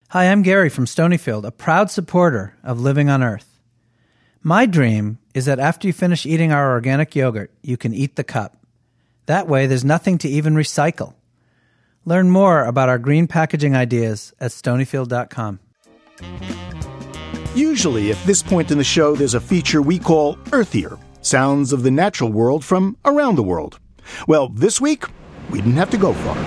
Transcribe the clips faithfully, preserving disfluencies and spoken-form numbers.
Hi, I'm Gary from Stonyfield, a proud supporter of Living on Earth. My dream is that after you finish eating our organic yogurt, you can eat the cup. That way, there's nothing to even recycle. Learn more about our green packaging ideas at stonyfield dot com. Usually, at this point in the show, there's a feature we call Earthier, sounds of the natural world from around the world. Well, this week, we didn't have to go far.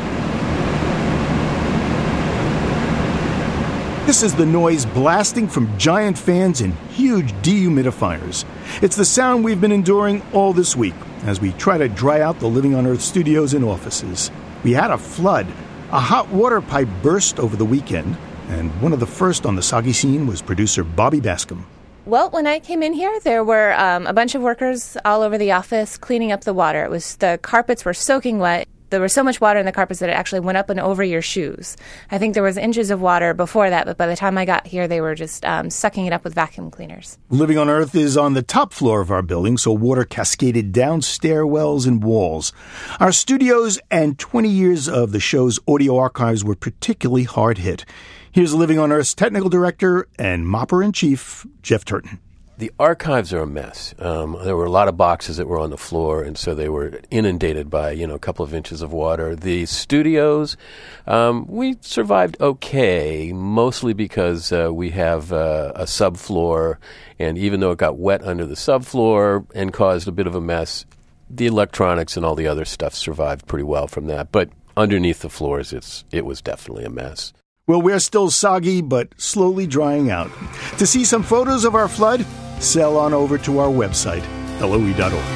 This is the noise blasting from giant fans and huge dehumidifiers. It's the sound we've been enduring all this week as we try to dry out the Living on Earth studios and offices. We had a flood. A hot water pipe burst over the weekend, and one of the first on the soggy scene was producer Bobby Bascom. Well, when I came in here, there were um, a bunch of workers all over the office cleaning up the water. It was the carpets were soaking wet. There was so much water in the carpets that it actually went up and over your shoes. I think there was inches of water before that, but by the time I got here, they were just um, sucking it up with vacuum cleaners. Living on Earth is on the top floor of our building, so water cascaded down stairwells and walls. Our studios and twenty years of the show's audio archives were particularly hard hit. Here's Living on Earth's technical director and mopper-in-chief, Jeff Turton. The archives are a mess. Um, there were a lot of boxes that were on the floor, and so they were inundated by, you know, a couple of inches of water. The studios, um, we survived okay, mostly because uh, we have uh, a subfloor, and even though it got wet under the subfloor and caused a bit of a mess, the electronics and all the other stuff survived pretty well from that. But underneath the floors, it's it was definitely a mess. Well, we're still soggy, but slowly drying out. To see some photos of our flood, sail on over to our website, L O E dot org.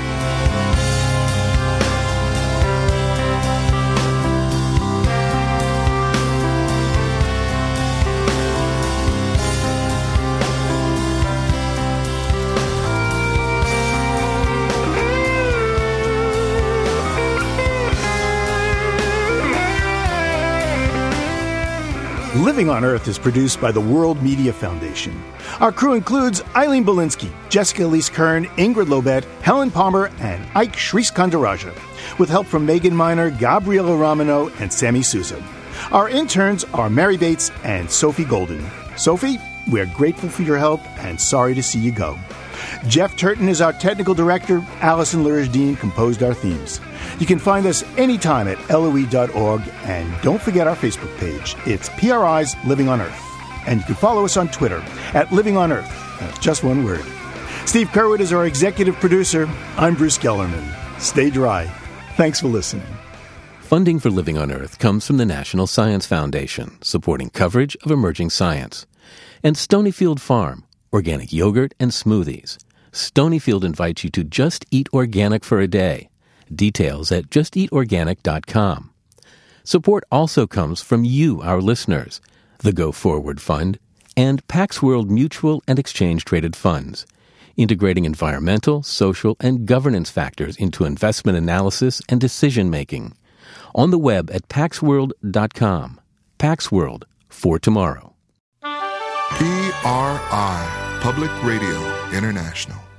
Living on Earth is produced by the World Media Foundation. Our crew includes Eileen Belinsky, Jessica Elise Kern, Ingrid Lobet, Helen Palmer, and Ike Shriskandaraja, with help from Megan Miner, Gabriela Romano, and Sammy Souza. Our interns are Mary Bates and Sophie Golden. Sophie, we're grateful for your help and sorry to see you go. Jeff Turton is our technical director. Allison Lurish-Dean composed our themes. You can find us anytime at L O E dot org, and don't forget our Facebook page. It's P R I's Living on Earth. And you can follow us on Twitter at Living on Earth. That's just one word. Steve Curwood is our executive producer. I'm Bruce Gellerman. Stay dry. Thanks for listening. Funding for Living on Earth comes from the National Science Foundation, supporting coverage of emerging science. And Stonyfield Farm, organic yogurt and smoothies. Stonyfield invites you to just eat organic for a day. Details at just eat organic dot com. Support also comes from you, our listeners, the Go Forward Fund, and Pax World Mutual and Exchange Traded Funds, integrating environmental, social, and governance factors into investment analysis and decision-making. On the web at pax world dot com. Pax World, for tomorrow. P R I, Public Radio International.